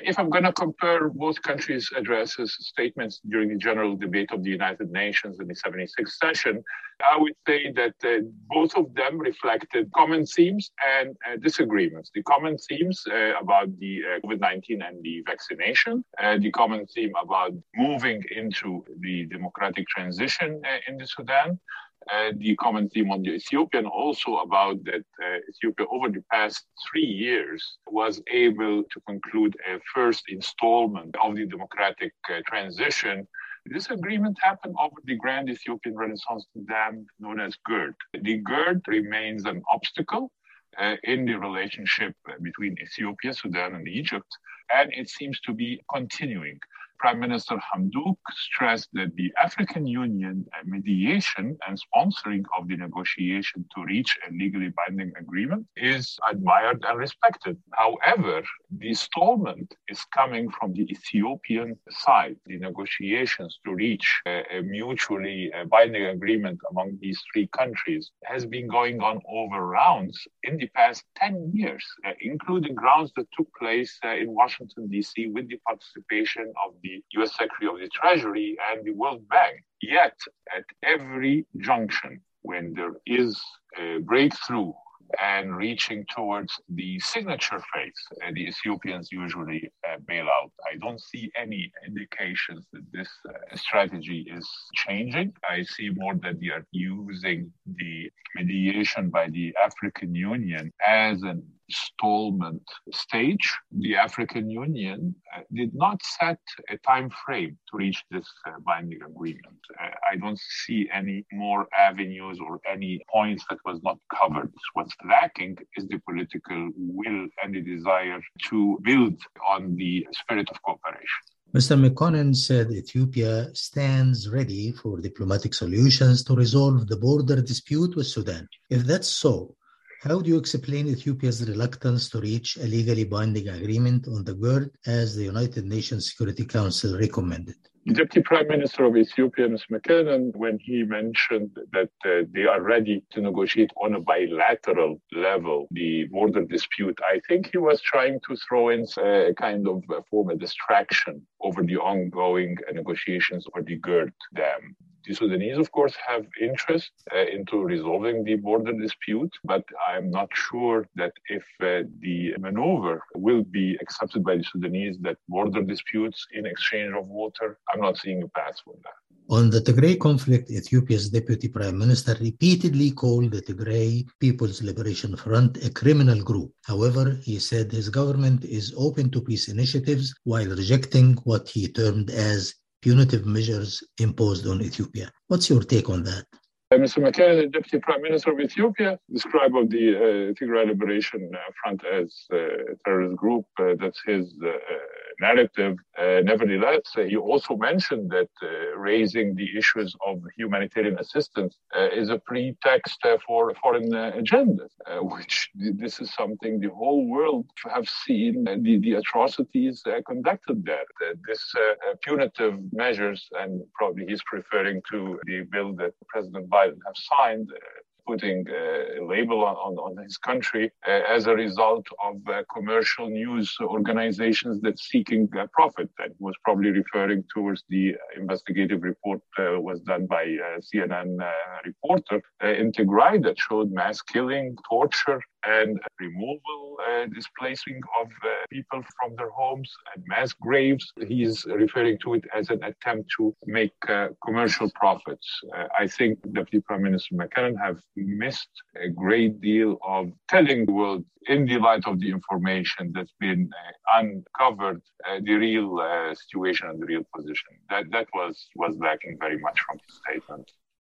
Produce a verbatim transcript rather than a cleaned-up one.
If I'm going to compare both countries' addresses, statements during the general debate of the United Nations in the seventy-sixth session, I would say that uh, both of them reflected common themes and uh, disagreements. The common themes uh, about the uh, COVID nineteen and the vaccination, uh, the common theme about moving into the democratic transition uh, in the Sudan, Uh, the common theme on the Ethiopian also about that uh, Ethiopia over the past three years was able to conclude a first installment of the democratic uh, transition. This agreement happened over the Grand Ethiopian Renaissance Dam known as GERD. The GERD remains an obstacle uh, in the relationship between Ethiopia, Sudan, and Egypt, and it seems to be continuing. Prime Minister Hamdok stressed that the African Union mediation and sponsoring of the negotiation to reach a legally binding agreement is admired and respected. However, the stallment is coming from the Ethiopian side. The negotiations to reach a, a mutually binding agreement among these three countries has been going on over rounds in the past ten years, uh, including rounds that took place uh, in Washington, D C with the participation of the U S Secretary of the Treasury and the World Bank. Yet, at every junction, when there is a breakthrough and reaching towards the signature phase, uh, the Ethiopians usually uh, bail out. I don't see any indications that this uh, strategy is changing. I see more that they are using the mediation by the African Union as an installment stage. The African Union uh, did not set a time frame to reach this uh, binding agreement. Uh, I don't see any more avenues or any points that was not covered. What's lacking is the political will and the desire to build on the spirit of cooperation. Mister McConnell said Ethiopia stands ready for diplomatic solutions to resolve the border dispute with Sudan. If that's so, how do you explain Ethiopia's reluctance to reach a legally binding agreement on the GERD as the United Nations Security Council recommended? The Deputy Prime Minister of Ethiopia, Mister McKinnon, when he mentioned that uh, they are ready to negotiate on a bilateral level the border dispute, I think he was trying to throw in a kind of a form of distraction over the ongoing uh, negotiations over the GERD Dam. The Sudanese, of course, have interest uh, into resolving the border dispute, but I'm not sure that if uh, the maneuver will be accepted by the Sudanese, that border disputes in exchange of water, I'm not seeing a path for that. On the Tigray conflict, Ethiopia's Deputy Prime Minister repeatedly called the Tigray People's Liberation Front a criminal group. However, he said his government is open to peace initiatives while rejecting what he termed as punitive measures imposed on Ethiopia. What's your take on that? Uh, Mister McKinnon, the Deputy Prime Minister of Ethiopia, described of the uh, Tigray Liberation Front as uh, a terrorist group. Uh, that's his uh, narrative. Uh, nevertheless, uh, he also mentioned that uh, raising the issues of humanitarian assistance uh, is a pretext uh, for foreign uh, agendas, uh, which this is something the whole world have seen uh, the, the atrocities uh, conducted there. Uh, this uh, punitive measures, and probably he's referring to the bill that President Biden have signed, uh, putting a label on, on, on his country uh, as a result of uh, commercial news organizations that seeking uh, profit. That was probably referring towards the investigative report uh, was done by a C N N uh, reporter uh, in Tigray that showed mass killing, torture, and removal, uh, displacing of uh, people from their homes and mass graves. He's referring to it as an attempt to make uh, commercial profits. Uh, I think Deputy Prime Minister McKinnon have missed a great deal of telling the world in the light of the information that's been uh, uncovered, uh, the real uh, situation and the real position. That that was, was lacking very much from his statement.